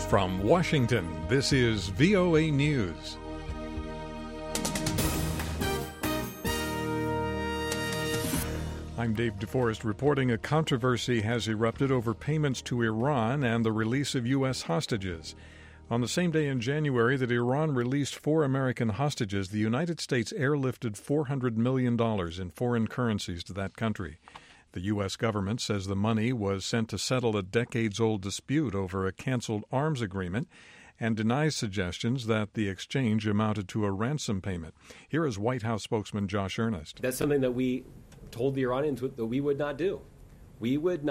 From Washington, this is VOA News. I'm Dave DeForest reporting a controversy has erupted over payments to Iran and the release of U.S. hostages. On the same day in January that Iran released 4 American hostages, the United States airlifted $400 million in foreign currencies to that country. The U.S. government says the money was sent to settle a decades-old dispute over a canceled arms agreement and denies suggestions that the exchange amounted to a ransom payment. Here is White House spokesman Josh Earnest. That's something that we told the Iranians that we would not do. We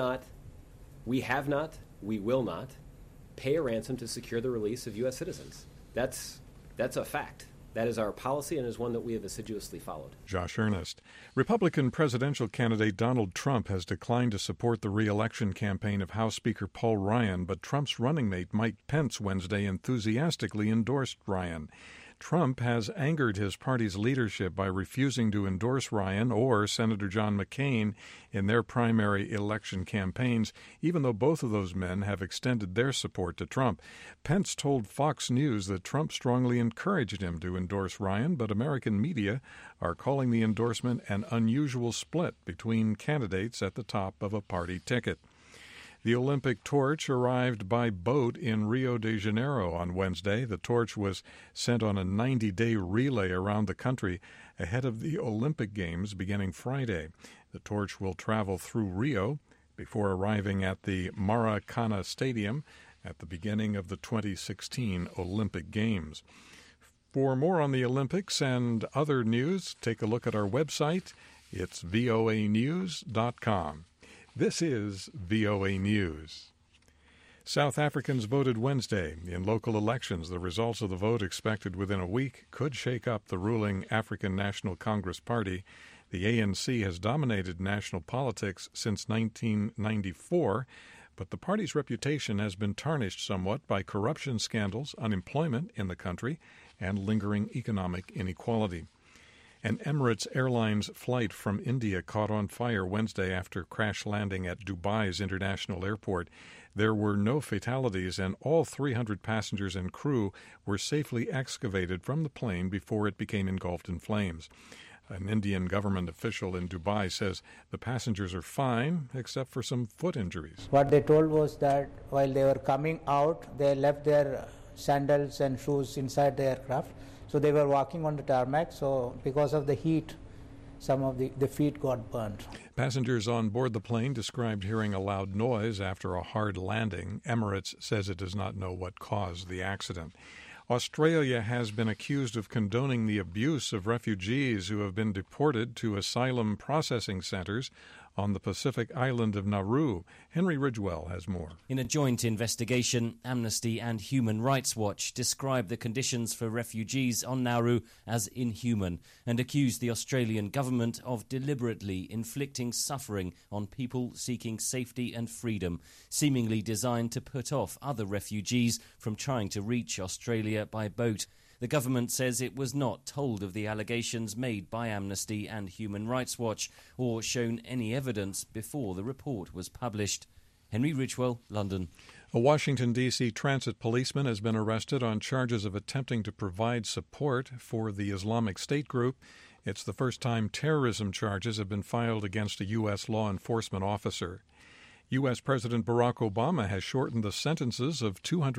have not, we will not pay a ransom to secure the release of U.S. citizens. That's a fact. That is our policy and is one that we have assiduously followed. Josh Earnest. Republican presidential candidate Donald Trump has declined to support the re-election campaign of House Speaker Paul Ryan, but Trump's running mate Mike Pence Wednesday enthusiastically endorsed Ryan. Trump has angered his party's leadership by refusing to endorse Ryan or Senator John McCain in their primary election campaigns, even though both of those men have extended their support to Trump. Pence told Fox News that Trump strongly encouraged him to endorse Ryan, but American media are calling the endorsement an unusual split between candidates at the top of a party ticket. The Olympic torch arrived by boat in Rio de Janeiro on Wednesday. The torch was sent on a 90-day relay around the country ahead of the Olympic Games beginning Friday. The torch will travel through Rio before arriving at the Maracana Stadium at the beginning of the 2016 Olympic Games. For more on the Olympics and other news, take a look at our website. It's voanews.com. This is VOA News. South Africans voted Wednesday in local elections. The results of the vote, expected within a week, could shake up the ruling African National Congress Party. The ANC has dominated national politics since 1994, but the party's reputation has been tarnished somewhat by corruption scandals, unemployment in the country, and lingering economic inequality. An Emirates Airlines flight from India caught on fire Wednesday after crash landing at Dubai's international airport. There were no fatalities, and all 300 passengers and crew were safely excavated from the plane before it became engulfed in flames. An Indian government official in Dubai says the passengers are fine, except for some foot injuries. What they told was that while they were coming out, they left their sandals and shoes inside the aircraft. So they were walking on the tarmac, so because of the heat, some of the feet got burned. Passengers on board the plane described hearing a loud noise after a hard landing. Emirates says it does not know what caused the accident. Australia has been accused of condoning the abuse of refugees who have been deported to asylum processing centers on the Pacific island of Nauru. Henry Ridgwell has more. In a joint investigation, Amnesty and Human Rights Watch described the conditions for refugees on Nauru as inhuman and accused the Australian government of deliberately inflicting suffering on people seeking safety and freedom, seemingly designed to put off other refugees from trying to reach Australia by boat. The government says it was not told of the allegations made by Amnesty and Human Rights Watch or shown any evidence before the report was published. Henry Ridgwell, London. A Washington, D.C. transit policeman has been arrested on charges of attempting to provide support for the Islamic State group. It's the first time terrorism charges have been filed against a U.S. law enforcement officer. U.S. President Barack Obama has shortened the sentences of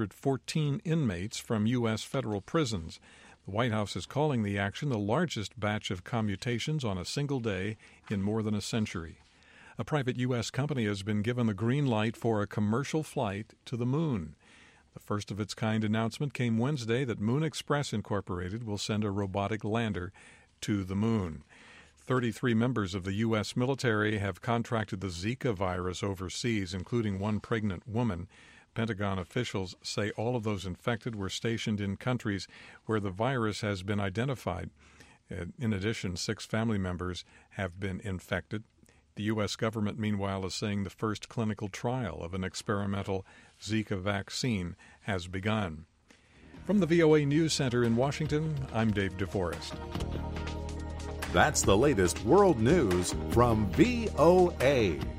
214 inmates from U.S. federal prisons. The White House is calling the action the largest batch of commutations on a single day in more than a century. A private U.S. company has been given the green light for a commercial flight to the moon. The first of its kind announcement came Wednesday that Moon Express Incorporated will send a robotic lander to the moon. 33 members of the U.S. military have contracted the Zika virus overseas, including one pregnant woman. Pentagon officials say all of those infected were stationed in countries where the virus has been identified. In addition, 6 family members have been infected. The U.S. government, meanwhile, is saying the first clinical trial of an experimental Zika vaccine has begun. From the VOA News Center in Washington, I'm Dave DeForest. That's the latest world news from VOA.